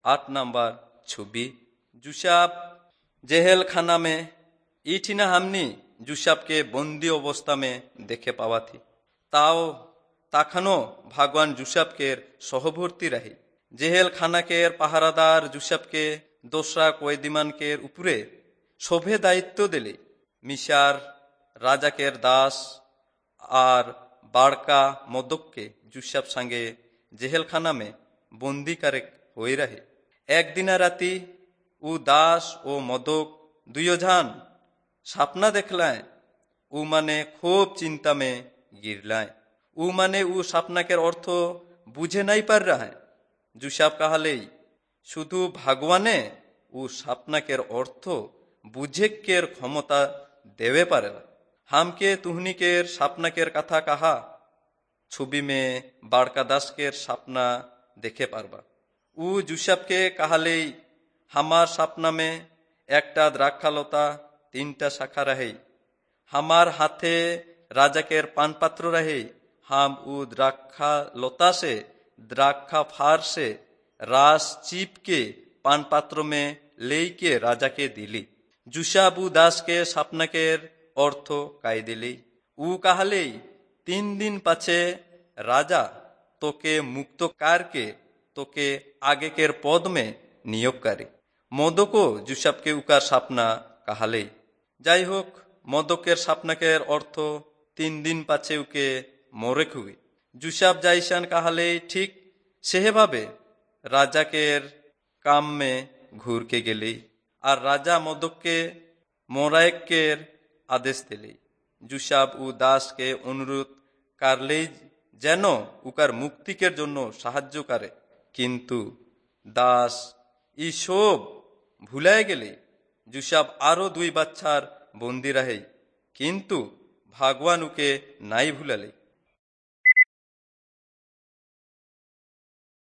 8 number छवि। जूसफ जेहेल खाना में इठिना हमनी जूसफ के बंदी अवस्था में देखे पावा थी। ताओ ताखानो भगवान जूसफ के सहवर्ती रही। जेहेल खाना के पहारादार जूसफ के दोसरा कयदीमान के उपरे शोभे दायित्व दिले। मिशार राजा के दास और बाड़का मदक के जूसफ संगे जेहेल खाना में बंदी करे हुए रहे। एक दिन राती उ दास ओ मदक दुयोजान सपना देखलाय। उ माने खूब चिंता में गिरलाय। उ माने उ सपना के अर्थ बुझे नहीं पार रहा है। जूसफ कहले शुधु भगवाने उ सपना के अर्थ बुझे के क्षमता देवे पारेला। हमके तुहनी के सपना के कथा कहा छवि में बाड़का दास के सपना देखे पारबा। उ जूसफ के कहले हमार सपना में एकटा द्राक्षालता 3टा शाखा रहे। हमार हाथे राजा के पान पात्र रहे। हम उ द्राक्षालता से द्राक्षा फार से रास चीप के पान पात्र में ले के राजा के दिली। जूसफ उ दास के सपना के अर्थ कह दिली। उ कहले 3 दिन पाछे राजा तोके मुक्त करके तोके आगे के पद में नियोग करे। मदको जूसफ के उकार सपना कहले। যাই হোক মদকের স্বপ্নকের অর্থ 3 दिन পাছে উকে মরে খুবই। জুসফ জাইসান কাহালে ঠিক সেভাবে রাজাকের কাম में ঘুর के গেলে আর রাজা মদককে মোরায়েকের আদেশ দিলে। জুসফ ও দাসকে অনুরোধ করলে যেন উকার মুক্তিকের জন্য সাহায্য করে। কিন্তু দাস ই সব ভুলে গেলে। जूसफ आरो 2 बच्चार बंदी रहे किंतु भगवान उके नाई भूलले।